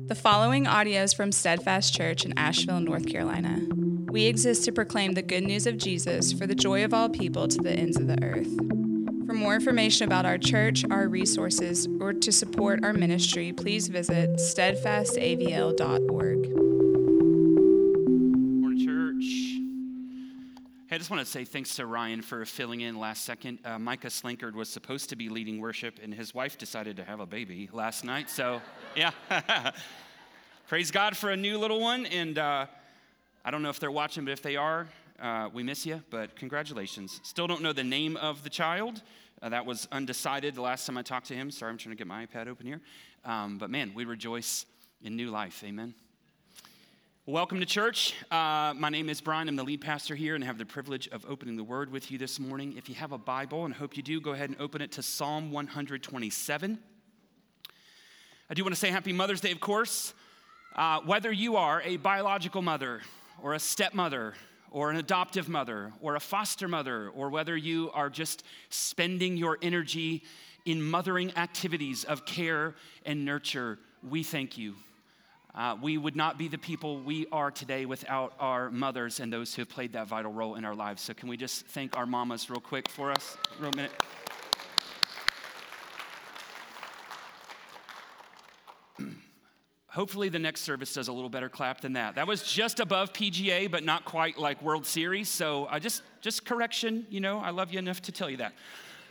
The following audio is from Steadfast Church in Asheville, North Carolina. We exist to proclaim the good news of Jesus for the joy of all people to the ends of the earth. For more information about our church, our resources, or to support our ministry, please visit steadfastavl.org. Morning, church. Hey, I just want to say thanks to Ryan for filling in last second. Micah Slinkard was supposed to be leading worship, and his wife decided to have a baby last night. So, yeah. Praise God for a new little one. And I don't know if they're watching, but if they are, we miss you. But congratulations. Still don't know the name of the child. That was undecided the last time I talked to him. Sorry, I'm trying to get my iPad open here. But man, we rejoice in new life. Amen. Welcome to church. My name is Brian. I'm the lead pastor here and I have the privilege of opening the word with you this morning. If you have a Bible, and I hope you do, go ahead and open it to Psalm 127. I do want to say Happy Mother's Day, of course. Whether you are a biological mother or a stepmother or an adoptive mother or a foster mother, or whether you are just spending your energy in mothering activities of care and nurture, we thank you. We would not be the people we are today without our mothers and those who have played that vital role in our lives. So can we just thank our mamas real quick for us? Real minute. Hopefully the next service does a little better clap than that. That was just above PGA, but not quite like World Series. So just correction, I love you enough to tell you that.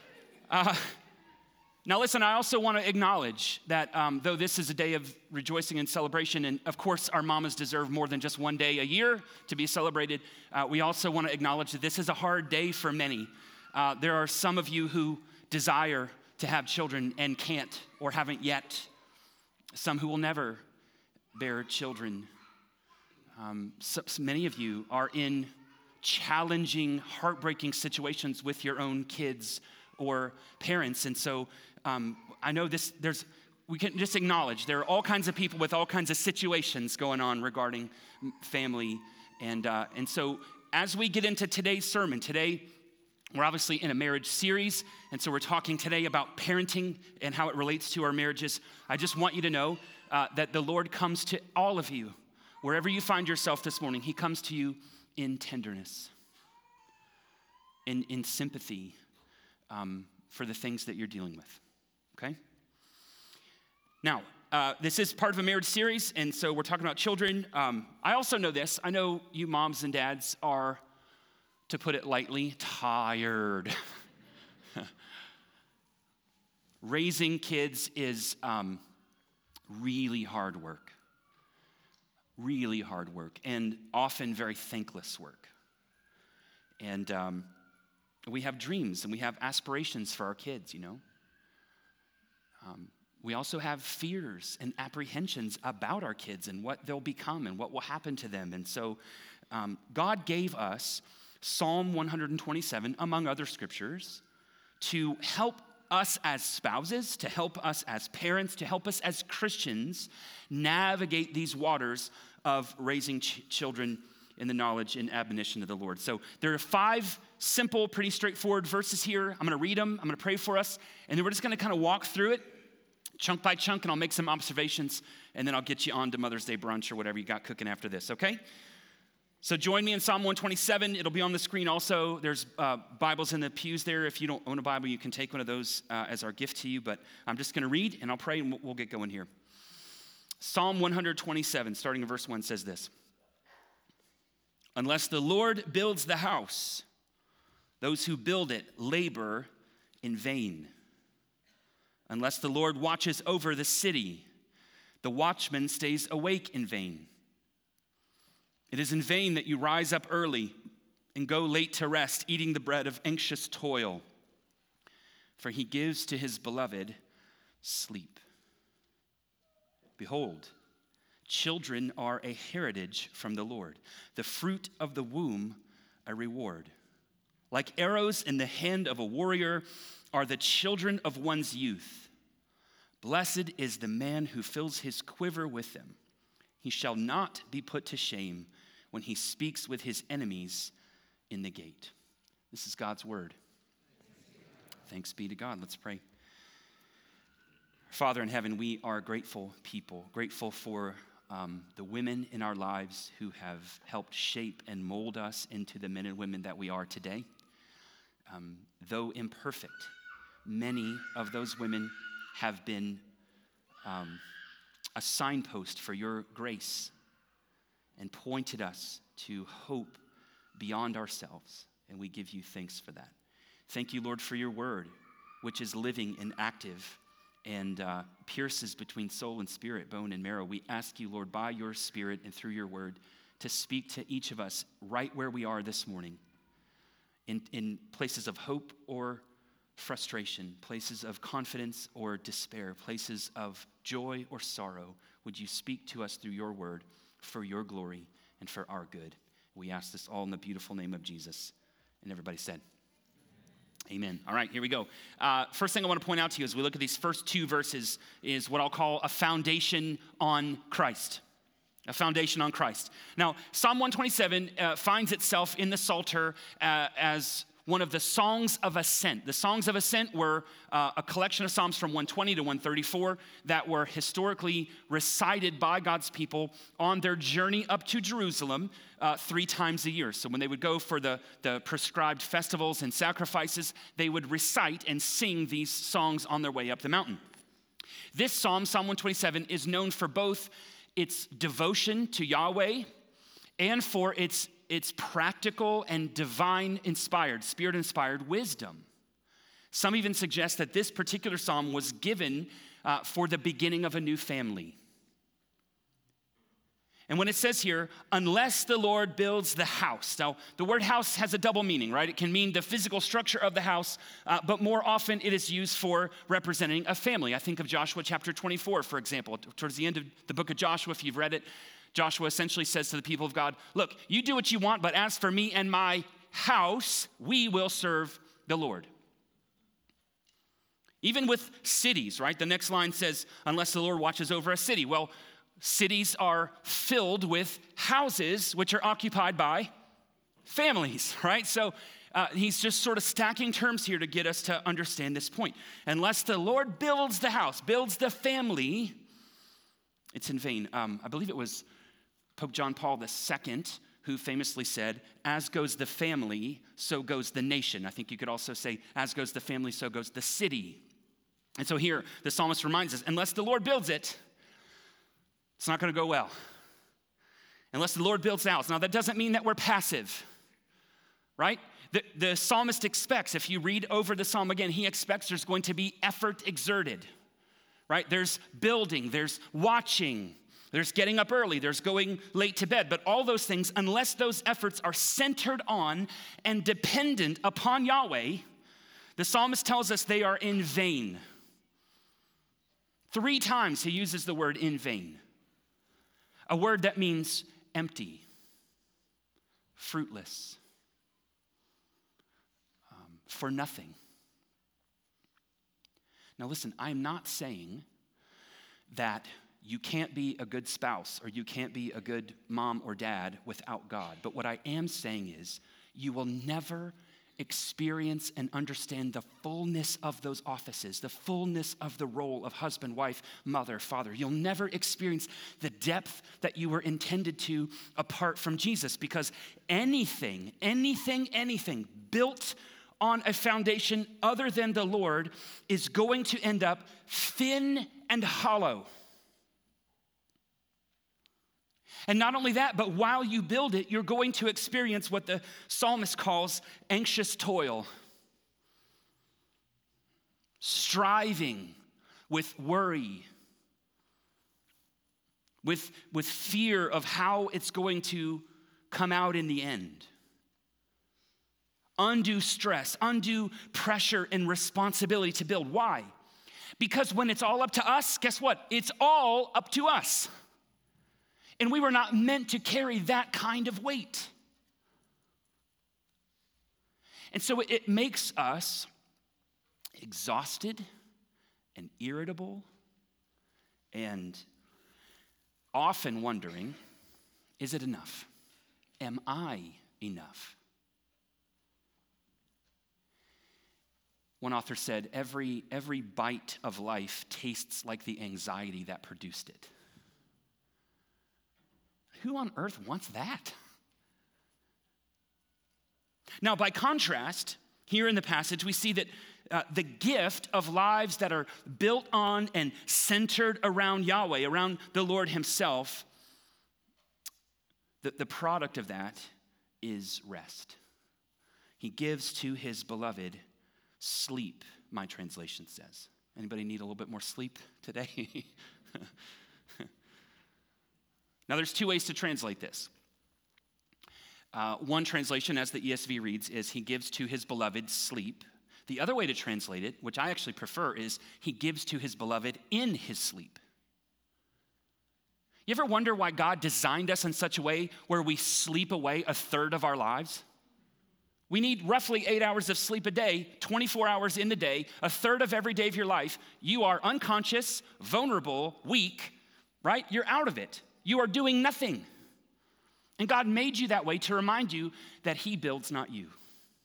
Now listen, I also want to acknowledge that though this is a day of rejoicing and celebration, and of course our mamas deserve more than just one day a year to be celebrated, we also want to acknowledge that this is a hard day for many. There are some of you who desire to have children and can't or haven't yet. Some who will never bear children. So many of you are in challenging, heartbreaking situations with your own kids or parents, and so I know we can just acknowledge there are all kinds of people with all kinds of situations going on regarding family. And so as we get into today's sermon, today we're obviously in a marriage series. And so we're talking today about parenting and how it relates to our marriages. I just want you to know that the Lord comes to all of you, wherever you find yourself this morning. He comes to you in tenderness, in sympathy for the things that you're dealing with. Okay? Now, this is part of a marriage series, and so we're talking about children. I also know this. I know you moms and dads are, to put it lightly, tired. Raising kids is really hard work. Really hard work, and often very thankless work. And we have dreams, and we have aspirations for our kids, We also have fears and apprehensions about our kids and what they'll become and what will happen to them. And so God gave us Psalm 127, among other scriptures, to help us as spouses, to help us as parents, to help us as Christians navigate these waters of raising children in the knowledge and admonition of the Lord. So there are 5 simple, pretty straightforward verses here. I'm going to read them. I'm going to pray for us. And then we're just going to kind of walk through it chunk by chunk, and I'll make some observations, and then I'll get you on to Mother's Day brunch or whatever you got cooking after this, okay? So join me in Psalm 127. It'll be on the screen also. There's Bibles in the pews there. If you don't own a Bible, you can take one of those as our gift to you. But I'm just going to read, and I'll pray, and we'll get going here. Psalm 127, starting in verse 1, says this. Unless the Lord builds the house, those who build it labor in vain. Unless the Lord watches over the city, the watchman stays awake in vain. It is in vain that you rise up early and go late to rest, eating the bread of anxious toil, for he gives to his beloved sleep. Behold, children are a heritage from the Lord, the fruit of the womb a reward. Like arrows in the hand of a warrior are the children of one's youth. Blessed is the man who fills his quiver with them. He shall not be put to shame when he speaks with his enemies in the gate. This is God's word. Thanks be to God. Let's pray. Father in heaven, we are grateful people, grateful for the women in our lives who have helped shape and mold us into the men and women that we are today. Though imperfect, many of those women have been a signpost for your grace and pointed us to hope beyond ourselves, and we give you thanks for that. Thank you, Lord, for your word, which is living and active and pierces between soul and spirit, bone and marrow. We ask you, Lord, by your Spirit and through your word, to speak to each of us right where we are this morning, in places of hope or frustration, places of confidence or despair, places of joy or sorrow. Would you speak to us through your word for your glory and for our good? We ask this all in the beautiful name of Jesus. And everybody said, amen. All right, here we go. First thing I want to point out to you as we look at these first two verses is what I'll call a foundation on Christ. A foundation on Christ. Now, Psalm 127 finds itself in the Psalter as one of the songs of ascent. The songs of ascent were a collection of psalms from 120 to 134 that were historically recited by God's people on their journey up to Jerusalem 3 times a year. So when they would go for the prescribed festivals and sacrifices, they would recite and sing these songs on their way up the mountain. This psalm, Psalm 127, is known for both its devotion to Yahweh and for its practical and divine-inspired, spirit-inspired wisdom. Some even suggest that this particular psalm was given for the beginning of a new family. And when it says here, unless the Lord builds the house. Now, the word house has a double meaning, right? It can mean the physical structure of the house, but more often it is used for representing a family. I think of Joshua chapter 24, for example. Towards the end of the book of Joshua, if you've read it, Joshua essentially says to the people of God, look, you do what you want, but as for me and my house, we will serve the Lord. Even with cities, right? The next line says, unless the Lord watches over a city. Well, cities are filled with houses which are occupied by families, right? So he's just sort of stacking terms here to get us to understand this point. Unless the Lord builds the house, builds the family, it's in vain. I believe it was Pope John Paul II who famously said, as goes the family, so goes the nation. I think you could also say, as goes the family, so goes the city. And so here, the psalmist reminds us, unless the Lord builds it, it's not going to go well. Unless the Lord builds the house. Now, that doesn't mean that we're passive, right? The psalmist expects, if you read over the psalm again, he expects there's going to be effort exerted, right? There's building, there's watching, there's getting up early, there's going late to bed. But all those things, unless those efforts are centered on and dependent upon Yahweh, the psalmist tells us they are in vain. 3 times he uses the word in vain. A word that means empty, fruitless, for nothing. Now listen, I'm not saying that you can't be a good spouse or you can't be a good mom or dad without God. But what I am saying is you will never experience and understand the fullness of those offices, the fullness of the role of husband, wife, mother, father. You'll never experience the depth that you were intended to apart from Jesus, because anything built on a foundation other than the Lord is going to end up thin and hollow. And not only that, but while you build it, you're going to experience what the psalmist calls anxious toil. Striving with worry, with fear of how it's going to come out in the end. Undue stress, undue pressure and responsibility to build. Why? Because when it's all up to us, guess what? It's all up to us. And we were not meant to carry that kind of weight. And so it makes us exhausted and irritable and often wondering, is it enough? Am I enough? One author said, every bite of life tastes like the anxiety that produced it. Who on earth wants that? Now, by contrast, here in the passage, we see that the gift of lives that are built on and centered around Yahweh, around the Lord himself, the product of that is rest. He gives to his beloved sleep, my translation says. Anybody need a little bit more sleep today? Now, there's two ways to translate this. One translation, as the ESV reads, is he gives to his beloved sleep. The other way to translate it, which I actually prefer, is he gives to his beloved in his sleep. You ever wonder why God designed us in such a way where we sleep away a third of our lives? We need roughly 8 hours of sleep a day, 24 hours in the day, a third of every day of your life. You are unconscious, vulnerable, weak, right? You're out of it. You are doing nothing. And God made you that way to remind you that he builds, not you.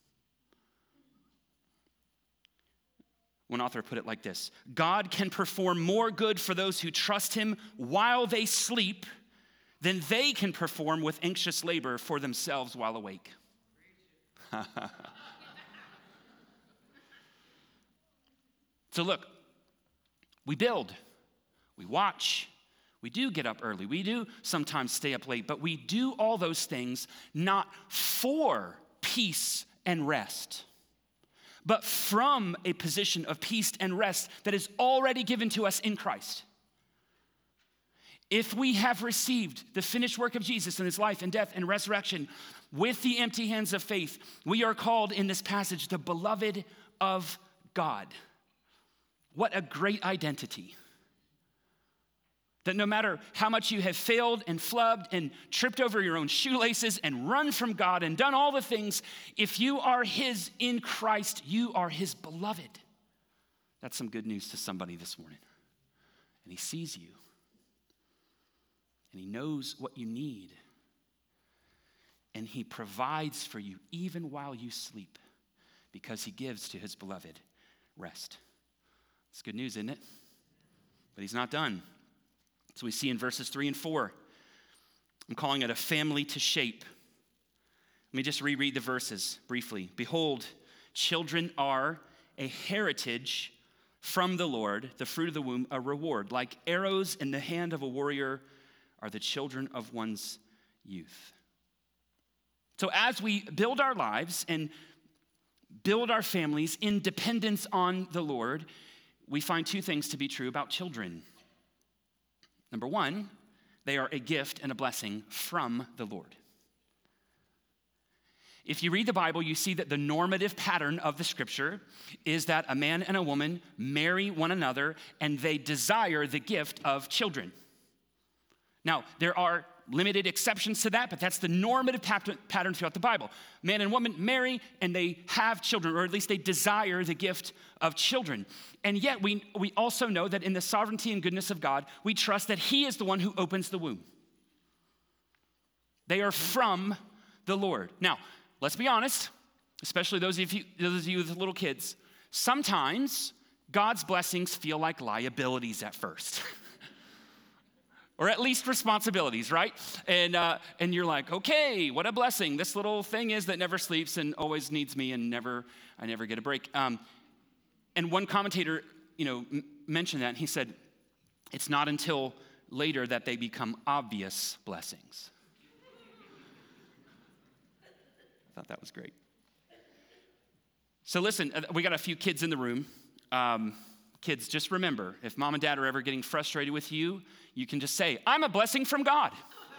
One author put it like this: God can perform more good for those who trust him while they sleep than they can perform with anxious labor for themselves while awake. So look, we build, we watch, we do get up early, we do sometimes stay up late, but we do all those things not for peace and rest, but from a position of peace and rest that is already given to us in Christ. If we have received the finished work of Jesus in his life and death and resurrection with the empty hands of faith, we are called in this passage the beloved of God. What a great identity. That no matter how much you have failed and flubbed and tripped over your own shoelaces and run from God and done all the things, if you are his in Christ, you are his beloved. That's some good news to somebody this morning. And he sees you. And he knows what you need. And he provides for you even while you sleep, because he gives to his beloved rest. It's good news, isn't it? But he's not done. So we see in verses 3 and 4, I'm calling it a family to shape. Let me just reread the verses briefly. Behold, children are a heritage from the Lord, the fruit of the womb, a reward. Like arrows in the hand of a warrior are the children of one's youth. So as we build our lives and build our families in dependence on the Lord, we find two things to be true about children. Number one, they are a gift and a blessing from the Lord. If you read the Bible, you see that the normative pattern of the scripture is that a man and a woman marry one another and they desire the gift of children. Now, there are limited exceptions to that, but that's the normative pattern throughout the Bible. Man and woman marry and they have children, or at least they desire the gift of children. And yet we also know that in the sovereignty and goodness of God, we trust that he is the one who opens the womb. They are from the Lord. Now, let's be honest, especially those of you with little kids, sometimes God's blessings feel like liabilities at first. Or at least responsibilities, right? And you're like, okay, what a blessing. This little thing is that never sleeps and always needs me and I never get a break. And one commentator, mentioned that, and he said, it's not until later that they become obvious blessings. I thought that was great. So listen, we got a few kids in the room. Kids, just remember, if mom and dad are ever getting frustrated with you, you can just say, I'm a blessing from God.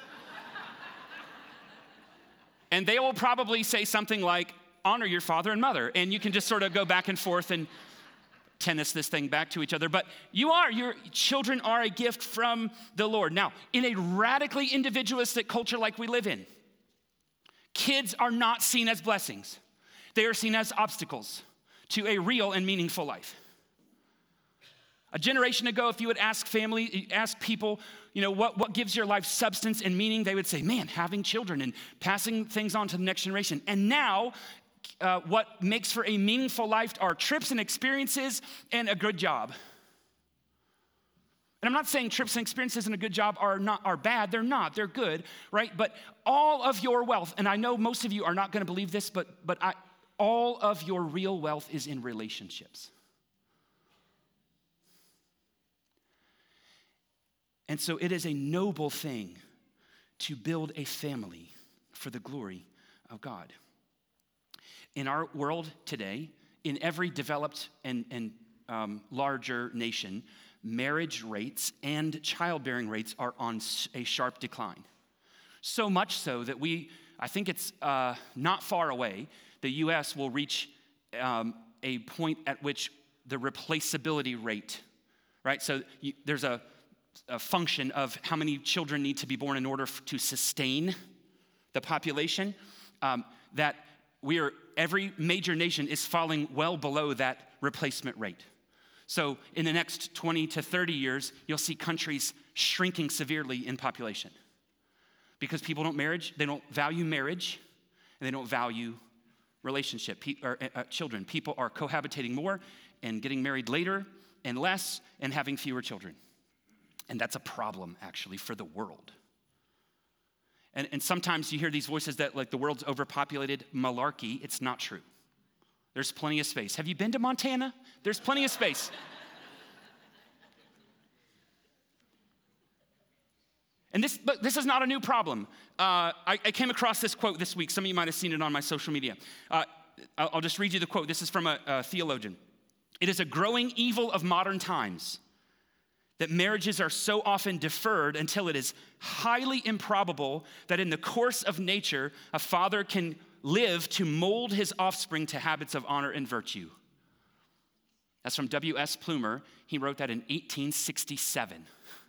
And they will probably say something like, honor your father and mother. And you can just sort of go back and forth and tennis this thing back to each other. But your children are a gift from the Lord. Now, in a radically individualistic culture like we live in, kids are not seen as blessings. They are seen as obstacles to a real and meaningful life. A generation ago, if you would ask people, what gives your life substance and meaning, they would say, man, having children and passing things on to the next generation. And now, what makes for a meaningful life are trips and experiences and a good job. And I'm not saying trips and experiences and a good job are bad. They're not. They're good, right? But all of your wealth, and I know most of you are not going to believe this, but all of your real wealth is in relationships. And so it is a noble thing to build a family for the glory of God. In our world today, in every developed and larger nation, marriage rates and childbearing rates are on a sharp decline. So much so that I think it's not far away, the U.S. will reach a point at which the replaceability rate, right? So there's a function of how many children need to be born in order to sustain the population, that every major nation is falling well below that replacement rate. So in the next 20 to 30 years, you'll see countries shrinking severely in population because people they don't value marriage, and they don't value relationship, children. People are cohabitating more and getting married later and less and having fewer children. And that's a problem, actually, for the world. And sometimes you hear these voices that, like, the world's overpopulated. Malarkey. It's not true. There's plenty of space. Have you been to Montana? There's plenty of space. And this is not a new problem. I came across this quote this week. Some of you might have seen it on my social media. I'll just read you the quote. This is from a theologian. It is a growing evil of modern times that marriages are so often deferred until it is highly improbable that in the course of nature, a father can live to mold his offspring to habits of honor and virtue. That's from W.S. Plumer. He wrote that in 1867.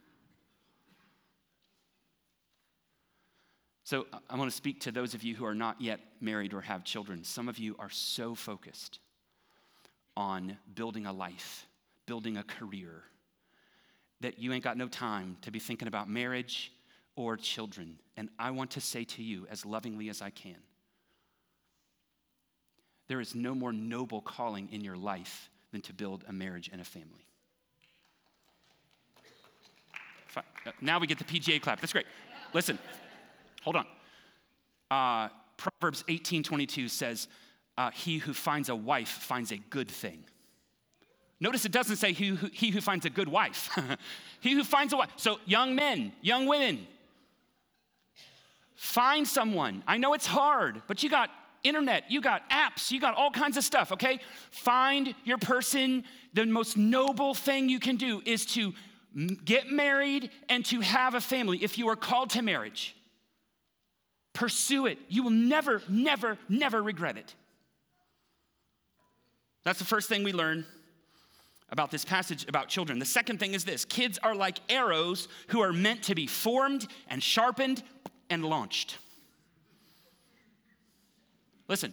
So I want to speak to those of you who are not yet married or have children. Some of you are so focused on building a life, building a career, that you ain't got no time to be thinking about marriage or children. And I want to say to you, as lovingly as I can, there is no more noble calling in your life than to build a marriage and a family. Now we get the PGA clap. That's great. Listen, hold on. Proverbs 18:22 says, he who finds a wife finds a good thing. Notice it doesn't say he who finds a good wife. He who finds a wife. So young men, young women, find someone. I know it's hard, but you got internet, you got apps, you got all kinds of stuff, okay? Find your person. The most noble thing you can do is to get married and to have a family. If you are called to marriage, pursue it. You will never, never, never regret it. That's the first thing we learn about this passage about children. The second thing is this: kids are like arrows who are meant to be formed and sharpened and launched. Listen,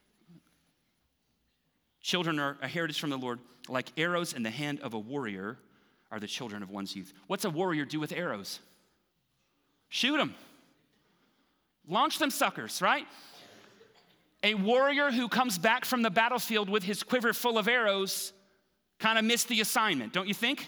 children are a heritage from the Lord. Like arrows in the hand of a warrior are the children of one's youth. What's a warrior do with arrows? Shoot them. Launch them suckers, right? A warrior who comes back from the battlefield with his quiver full of arrows kind of missed the assignment, don't you think?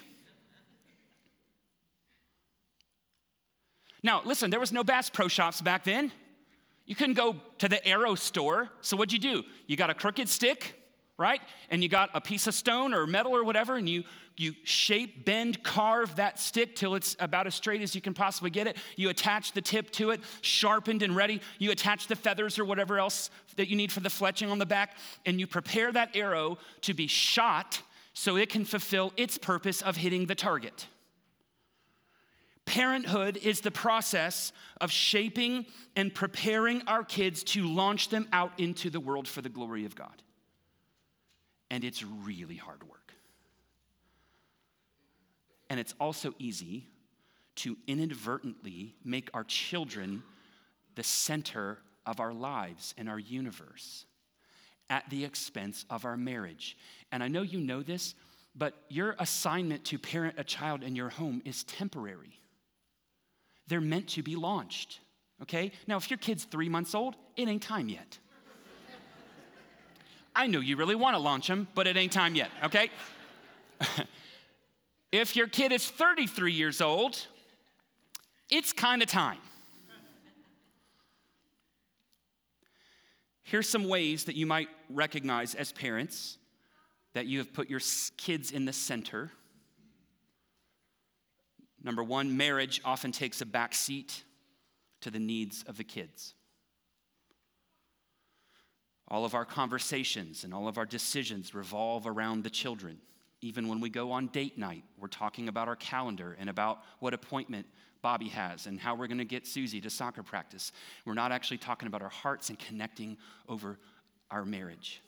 Now, listen, there was no Bass Pro Shops back then. You couldn't go to the arrow store. So what'd you do? You got a crooked stick, right? And you got a piece of stone or metal or whatever, and you shape, bend, carve that stick till it's about as straight as you can possibly get it. You attach the tip to it, sharpened and ready. You attach the feathers or whatever else that you need for the fletching on the back, and you prepare that arrow to be shot so it can fulfill its purpose of hitting the target. Parenthood is the process of shaping and preparing our kids to launch them out into the world for the glory of God. And it's really hard work. And it's also easy to inadvertently make our children the center of our lives and our universe at the expense of our marriage. And I know you know this, but your assignment to parent a child in your home is temporary. They're meant to be launched, okay? Now, if your kid's 3 months old, it ain't time yet. I know you really want to launch them, but it ain't time yet, okay? If your kid is 33 years old, it's kind of time. Here's some ways that you might recognize as parents that you have put your kids in the center. Number one, marriage often takes a back seat to the needs of the kids. All of our conversations and all of our decisions revolve around the children. Even when we go on date night, we're talking about our calendar and about what appointment Bobby has and how we're going to get Susie to soccer practice. We're not actually talking about our hearts and connecting over our marriage.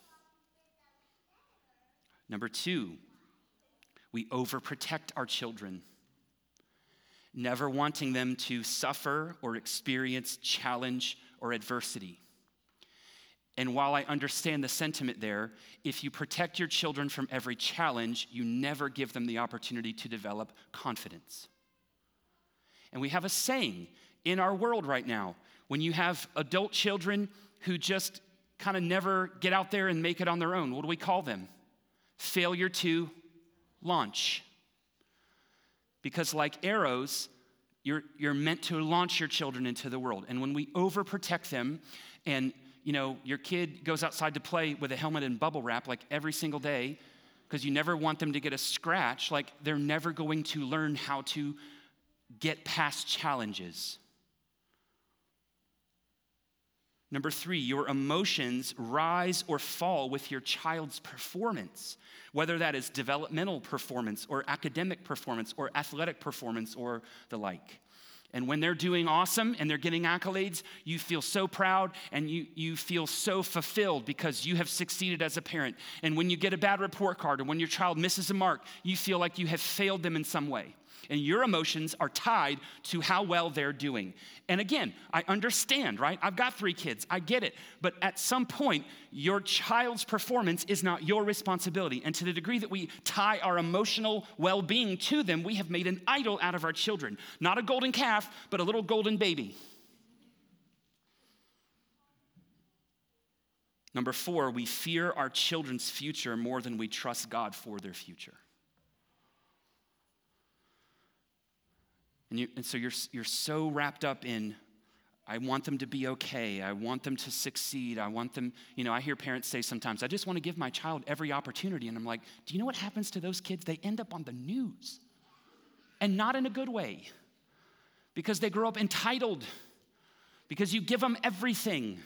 Number two, we overprotect our children, never wanting them to suffer or experience challenge or adversity. And while I understand the sentiment there, if you protect your children from every challenge, you never give them the opportunity to develop confidence. And we have a saying in our world right now, when you have adult children who just kind of never get out there and make it on their own, what do we call them? Failure to launch. Because like arrows, you're meant to launch your children into the world. And when we overprotect them and your kid goes outside to play with a helmet and bubble wrap like every single day because you never want them to get a scratch, like they're never going to learn how to get past challenges. Number three, your emotions rise or fall with your child's performance, whether that is developmental performance or academic performance or athletic performance or the like. And when they're doing awesome and they're getting accolades, you feel so proud and you feel so fulfilled because you have succeeded as a parent. And when you get a bad report card or when your child misses a mark, you feel like you have failed them in some way. And your emotions are tied to how well they're doing. And again, I understand, right? I've got 3 kids. I get it. But at some point, your child's performance is not your responsibility. And to the degree that we tie our emotional well-being to them, we have made an idol out of our children. Not a golden calf, but a little golden baby. Number 4, we fear our children's future more than we trust God for their future. And so you're so wrapped up in, I want them to be okay. I want them to succeed. I want them, I hear parents say sometimes, I just want to give my child every opportunity. And I'm like, do you know what happens to those kids? They end up on the news. And not in a good way. Because they grow up entitled. Because you give them everything.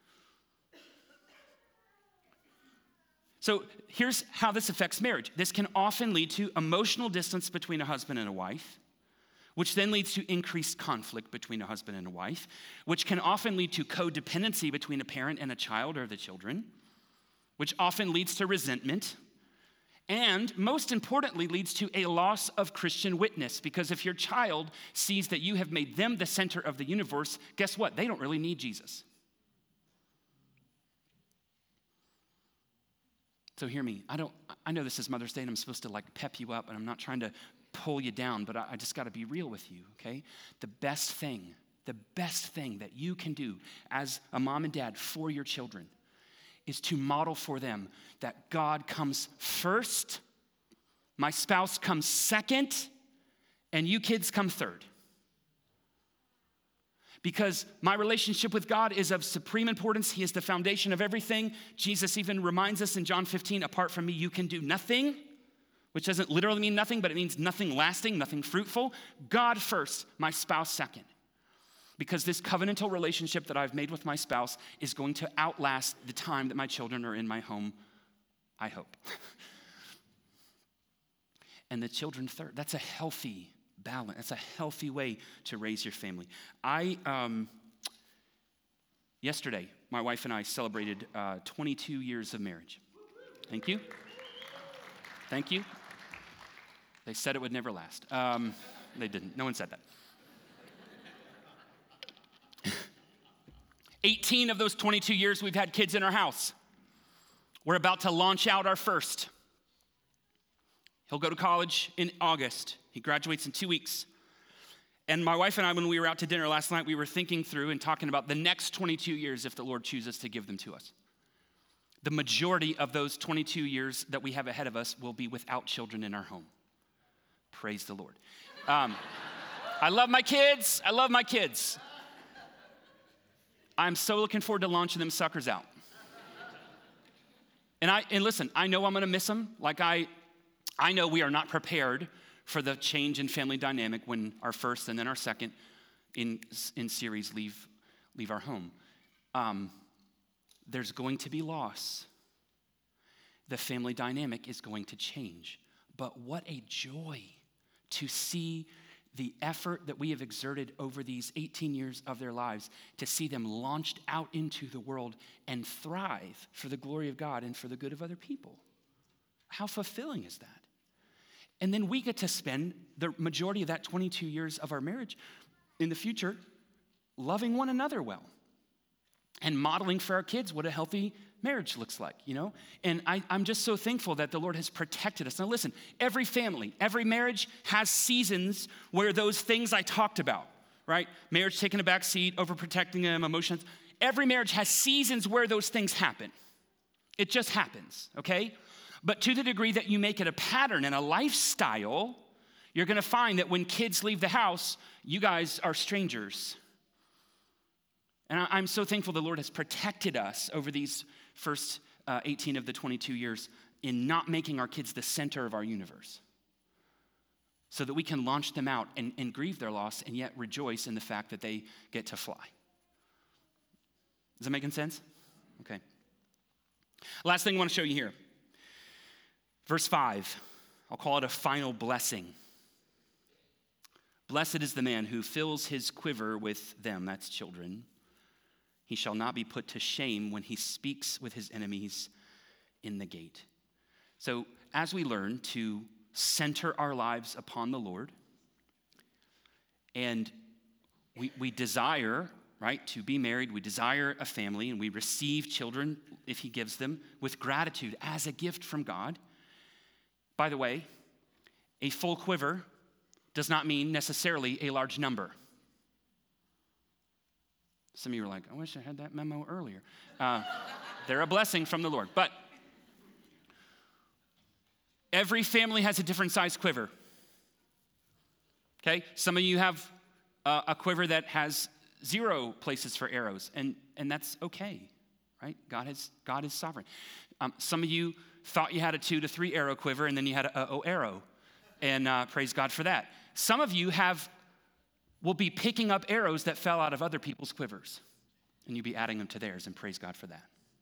So here's how this affects marriage. This can often lead to emotional distance between a husband and a wife, which then leads to increased conflict between a husband and a wife, which can often lead to codependency between a parent and a child or the children, which often leads to resentment, and most importantly, leads to a loss of Christian witness, because if your child sees that you have made them the center of the universe, guess what? They don't really need Jesus. So hear me. I know this is Mother's Day and I'm supposed to pep you up, and I'm not trying to pull you down, but I just got to be real with you, okay? The best thing that you can do as a mom and dad for your children is to model for them that God comes first, my spouse comes second, and you kids come third. Because my relationship with God is of supreme importance. He is the foundation of everything. Jesus even reminds us in John 15, apart from me, you can do nothing. Which doesn't literally mean nothing, but it means nothing lasting, nothing fruitful. God first, my spouse second. Because this covenantal relationship that I've made with my spouse is going to outlast the time that my children are in my home, I hope. And the children third. That's a healthy balance. That's a healthy way to raise your family. Yesterday, my wife and I celebrated 22 years of marriage. Thank you. Thank you. They said it would never last. They didn't. No one said that. 18 of those 22 years, we've had kids in our house. We're about to launch out our first. He'll go to college in August. He graduates in 2 weeks. And my wife and I, when we were out to dinner last night, we were thinking through and talking about the next 22 years if the Lord chooses to give them to us. the majority of those 22 years that we have ahead of us will be without children in our home. Praise the Lord. I love my kids. I love my kids. I'm so looking forward to launching them suckers out. And listen, I know I'm going to miss them. Like I know we are not prepared for the change in family dynamic when our first and then our second in series leave our home. There's going to be loss. The family dynamic is going to change. But what a joy to see the effort that we have exerted over these 18 years of their lives, to see them launched out into the world and thrive for the glory of God and for the good of other people. How fulfilling is that? And then we get to spend the majority of that 22 years of our marriage in the future loving one another well and modeling for our kids what a healthy marriage looks like, you know? And I'm just so thankful that the Lord has protected us. Now listen, every family, every marriage has seasons where those things I talked about, right? Marriage taking a back seat, overprotecting them, emotions. Every marriage has seasons where those things happen. It just happens, okay? But to the degree that you make it a pattern and a lifestyle, you're gonna find that when kids leave the house, you guys are strangers. And I'm so thankful the Lord has protected us over these first 18 of the 22 years in not making our kids the center of our universe, so that we can launch them out and grieve their loss and yet rejoice in the fact that they get to fly. Is that making sense? Okay. Last thing I want to show you here. Verse 5, I'll call it a final blessing. Blessed is the man who fills his quiver with them, that's children. He shall not be put to shame when he speaks with his enemies in the gate. So as we learn to center our lives upon the Lord, and we desire, right, to be married, we desire a family, and we receive children if he gives them with gratitude as a gift from God. By the way, a full quiver does not mean necessarily a large number. Some of you were like, I wish I had that memo earlier. They're a blessing from the Lord. But every family has a different size quiver. Okay? Some of you have a quiver that has 0 places for arrows, and that's okay, right? God is sovereign. Some of you thought you had a 2 to 3 arrow quiver, and then you had a arrow, and praise God for that. Some of you will be picking up arrows that fell out of other people's quivers, and you'll be adding them to theirs, and praise God for that.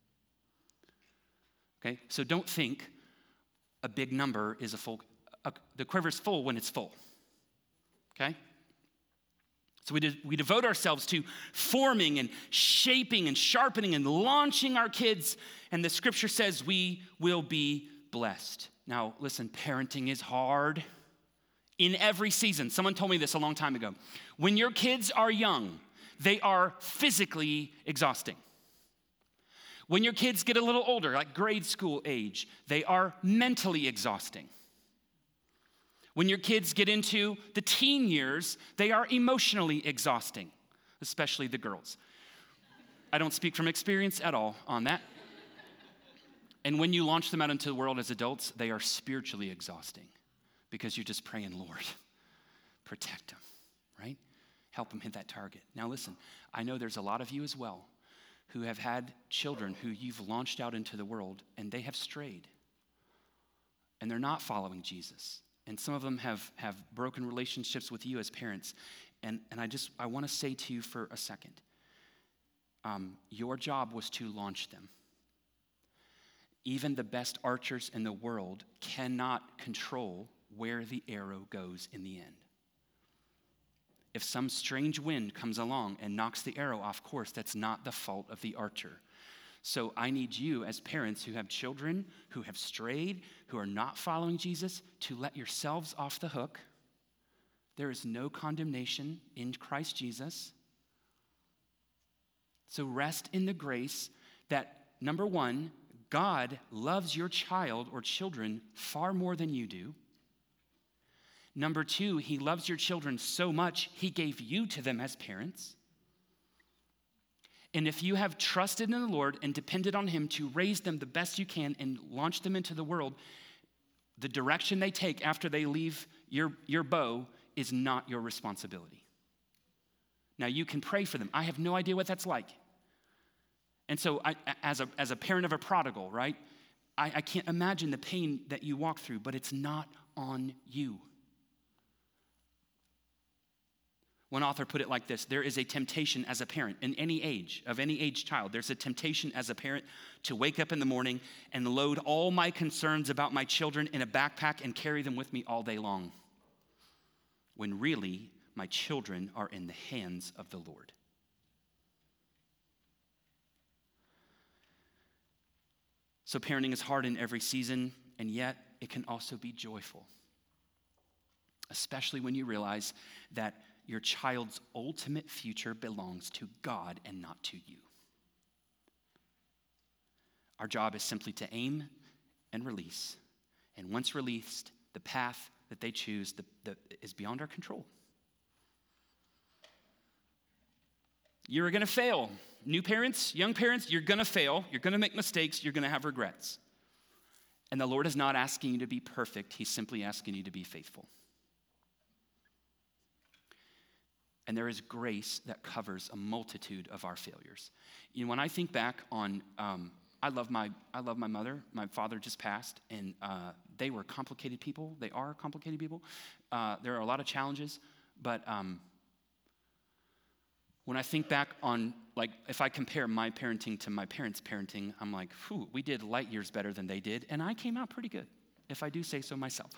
Okay, so don't think a big number is the quiver's full when it's full, okay? So we devote ourselves to forming and shaping and sharpening and launching our kids, and the scripture says we will be blessed. Now, listen, parenting is hard. In every season. Someone told me this a long time ago. When your kids are young, they are physically exhausting. When your kids get a little older, like grade school age, they are mentally exhausting. When your kids get into the teen years, they are emotionally exhausting, especially the girls. I don't speak from experience at all on that. And when you launch them out into the world as adults, they are spiritually exhausting. Because you're just praying, Lord, protect them, right? Help them hit that target. Now listen, I know there's a lot of you as well who have had children who you've launched out into the world and they have strayed. And they're not following Jesus. And some of them have broken relationships with you as parents. And I want to say to you for a second, your job was to launch them. Even the best archers in the world cannot control where the arrow goes in the end. If some strange wind comes along and knocks the arrow off course, that's not the fault of the archer. So I need you as parents who have children who have strayed, who are not following Jesus, to let yourselves off the hook. There is no condemnation in Christ Jesus. So rest in the grace that, number one, God loves your child or children far more than you do. Number two, he loves your children so much, he gave you to them as parents. And if you have trusted in the Lord and depended on him to raise them the best you can and launch them into the world, the direction they take after they leave your bow is not your responsibility. Now, you can pray for them. I have no idea what that's like. And so as a parent of a prodigal, right, I can't imagine the pain that you walk through, but it's not on you. One author put it like this: there is a temptation as a parent in any age, of any age child, there's a temptation as a parent to wake up in the morning and load all my concerns about my children in a backpack and carry them with me all day long, when really my children are in the hands of the Lord. So parenting is hard in every season, and yet it can also be joyful, especially when you realize that your child's ultimate future belongs to God and not to you. Our job is simply to aim and release. And once released, the path that they choose is beyond our control. You're going to fail. New parents, young parents, you're going to fail. You're going to make mistakes. You're going to have regrets. And the Lord is not asking you to be perfect. He's simply asking you to be faithful. And there is grace that covers a multitude of our failures. You know, when I think back on, I love my mother. My father just passed, and they were complicated people. They are complicated people. There are a lot of challenges, but when I think back on, like, if I compare my parenting to my parents' parenting, I'm like, whew, we did light years better than they did, and I came out pretty good, if I do say so myself.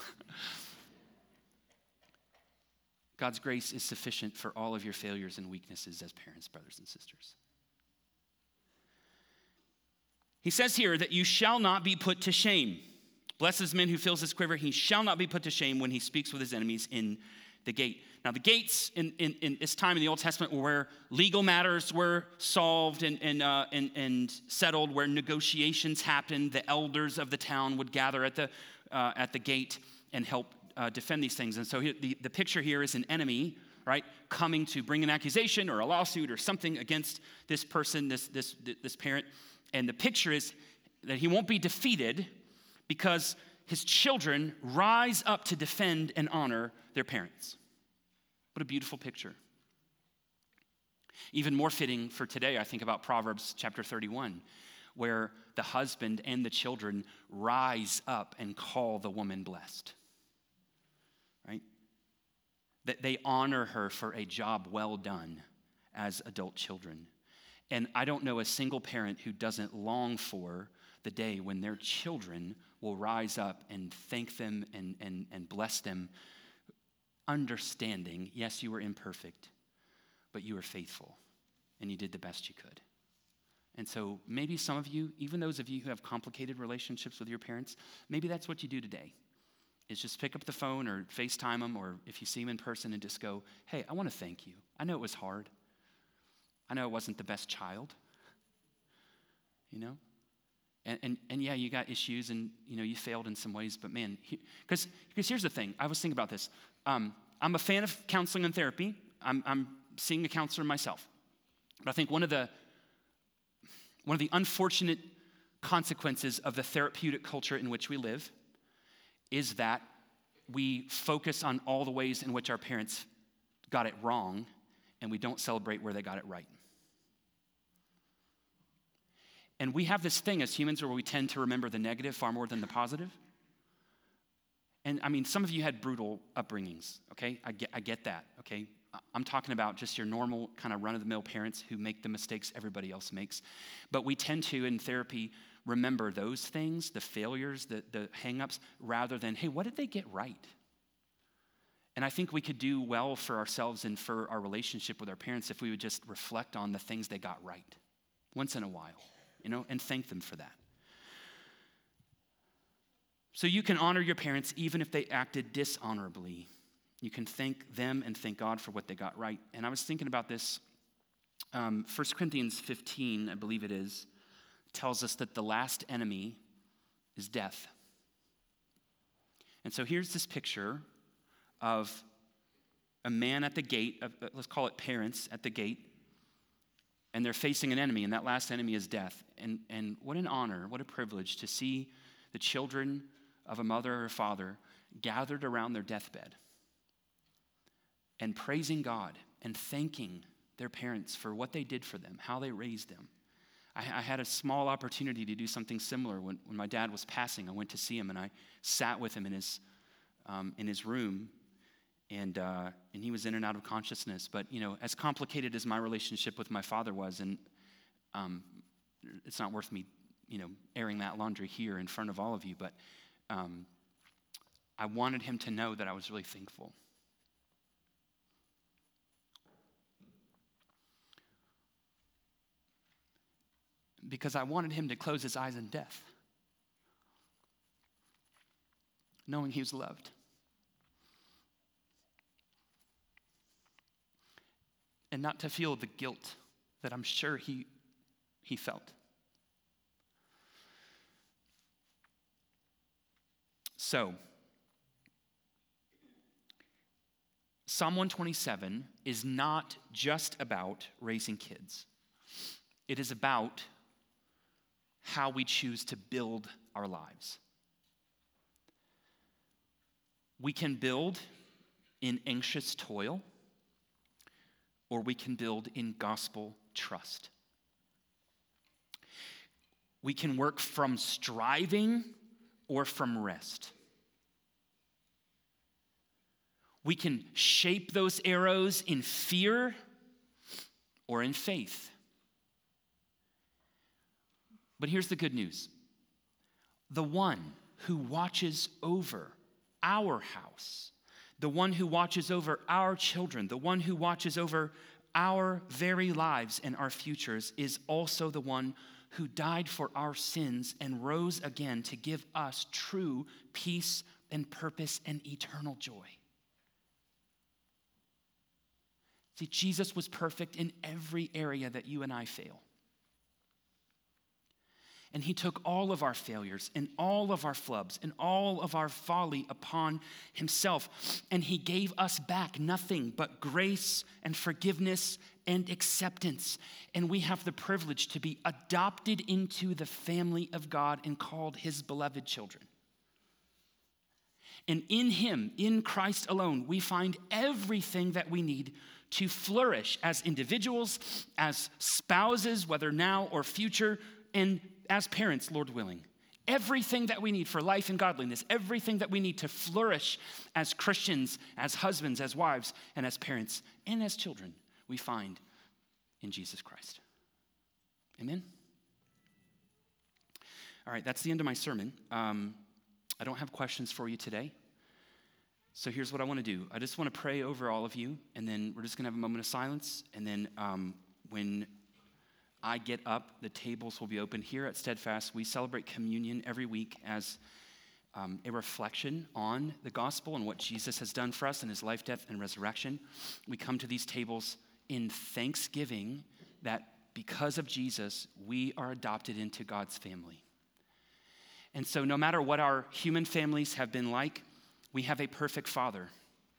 God's grace is sufficient for all of your failures and weaknesses as parents, brothers and sisters. He says here that you shall not be put to shame. Bless his man who fills his quiver. He shall not be put to shame when he speaks with his enemies in the gate. Now, the gates in this time in the Old Testament were where legal matters were solved and settled, where negotiations happened. The elders of the town would gather at the gate and help defend these things. And so the picture here is an enemy, right, coming to bring an accusation or a lawsuit or something against this person, this parent. And the picture is that he won't be defeated because his children rise up to defend and honor their parents. What a beautiful picture. Even more fitting for today, I think about Proverbs chapter 31, where the husband and the children rise up and call the woman blessed. Right? That they honor her for a job well done as adult children. And I don't know a single parent who doesn't long for the day when their children will rise up and thank them and bless them, understanding, yes, you were imperfect, but you were faithful and you did the best you could. And so maybe some of you, even those of you who have complicated relationships with your parents, maybe that's what you do today. Is just pick up the phone or FaceTime them, or if you see them in person, and just go, hey, I want to thank you. I know it was hard. I know I wasn't the best child, you know? And yeah, you got issues and, you know, you failed in some ways, but man, because here's the thing. I was thinking about this. I'm a fan of counseling and therapy. I'm seeing a counselor myself. But I think one of the unfortunate consequences of the therapeutic culture in which we live is that we focus on all the ways in which our parents got it wrong, and we don't celebrate where they got it right. And we have this thing as humans where we tend to remember the negative far more than the positive. And I mean, some of you had brutal upbringings, okay? I get that, okay? I'm talking about just your normal kind of run-of-the-mill parents who make the mistakes everybody else makes. But we tend to, in therapy, remember those things, the failures, the hang-ups, rather than, hey, what did they get right? And I think we could do well for ourselves and for our relationship with our parents if we would just reflect on the things they got right once in a while, you know, and thank them for that. So you can honor your parents even if they acted dishonorably. You can thank them and thank God for what they got right. And I was thinking about this. 1 Corinthians 15, I believe it is, tells us that the last enemy is death. And so here's this picture of a man at the gate, let's call it parents at the gate, and they're facing an enemy, and that last enemy is death. And what an honor, what a privilege to see the children of a mother or a father gathered around their deathbed and praising God and thanking their parents for what they did for them, how they raised them. I had a small opportunity to do something similar when my dad was passing. I went to see him, and I sat with him in his room, and he was in and out of consciousness. But, as complicated as my relationship with my father was, and it's not worth me, airing that laundry here in front of all of you, but I wanted him to know that I was really thankful. Because I wanted him to close his eyes in death, knowing he was loved. And not to feel the guilt that I'm sure he felt. So, Psalm 127 is not just about raising kids. It is about how we choose to build our lives. We can build in anxious toil, or we can build in gospel trust. We can work from striving or from rest. We can shape those arrows in fear or in faith. But here's the good news. The one who watches over our house, the one who watches over our children, the one who watches over our very lives and our futures is also the one who died for our sins and rose again to give us true peace and purpose and eternal joy. See, Jesus was perfect in every area that you and I fail. And he took all of our failures and all of our flubs and all of our folly upon himself. And he gave us back nothing but grace and forgiveness and acceptance. And we have the privilege to be adopted into the family of God and called his beloved children. And in him, in Christ alone, we find everything that we need to flourish as individuals, as spouses, whether now or future, and as parents, Lord willing. Everything that we need for life and godliness, everything that we need to flourish as Christians, as husbands, as wives, and as parents, and as children, we find in Jesus Christ. Amen? All right, that's the end of my sermon. I don't have questions for you today. So here's what I want to do. I just want to pray over all of you, and then we're just going to have a moment of silence, and then when I get up, the tables will be open here at Steadfast. We celebrate communion every week as a reflection on the gospel and what Jesus has done for us in his life, death, and resurrection. We come to these tables in thanksgiving that because of Jesus, we are adopted into God's family. And so no matter what our human families have been like, we have a perfect Father.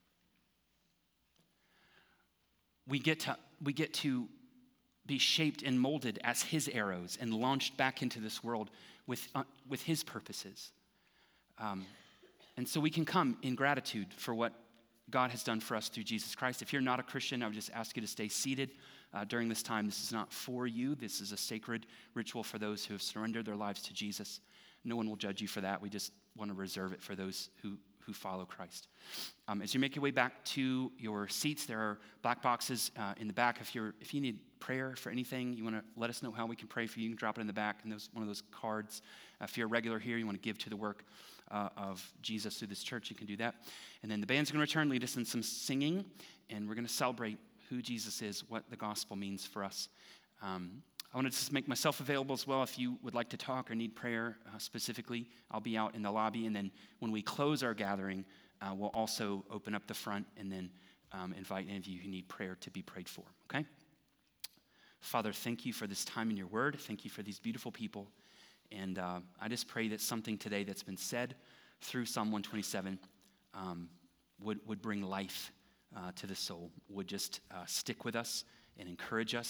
We get to be shaped and molded as his arrows and launched back into this world with his purposes. And so we can come in gratitude for what God has done for us through Jesus Christ. If you're not a Christian, I would just ask you to stay seated during this time. This is not for you. This is a sacred ritual for those who have surrendered their lives to Jesus. No one will judge you for that. We just want to reserve it for those who follow Christ. As you make your way back to your seats, there are black boxes in the back. If you need prayer for anything, you want to let us know how we can pray for you, you can drop it in the back, and one of those cards. If you're a regular here, you want to give to the work of Jesus through this church, you can do that. And then the band's going to return, lead us in some singing, and we're going to celebrate who Jesus is, what the gospel means for us. I want to just make myself available as well. If you would like to talk or need prayer specifically, I'll be out in the lobby. And then when we close our gathering, we'll also open up the front and then invite any of you who need prayer to be prayed for, okay? Father, thank you for this time in your word. Thank you for these beautiful people. And I just pray that something today that's been said through Psalm 127 would bring life to the soul, would just stick with us and encourage us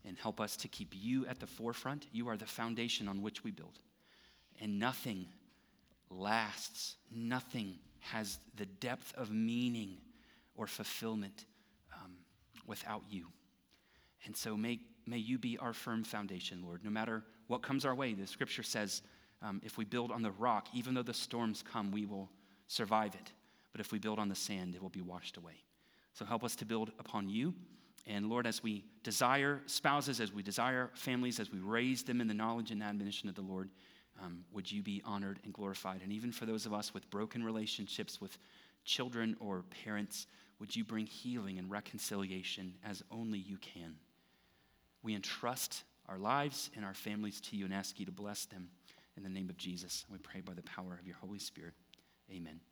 and help us to keep you at the forefront. You are the foundation on which we build. And nothing lasts. Nothing has the depth of meaning or fulfillment without you. And so may you be our firm foundation, Lord. No matter what comes our way, the scripture says, if we build on the rock, even though the storms come, we will survive it. But if we build on the sand, it will be washed away. So help us to build upon you. And Lord, as we desire spouses, as we desire families, as we raise them in the knowledge and admonition of the Lord, would you be honored and glorified? And even for those of us with broken relationships with children or parents, would you bring healing and reconciliation as only you can? We entrust our lives and our families to you and ask you to bless them in the name of Jesus. We pray by the power of your Holy Spirit. Amen.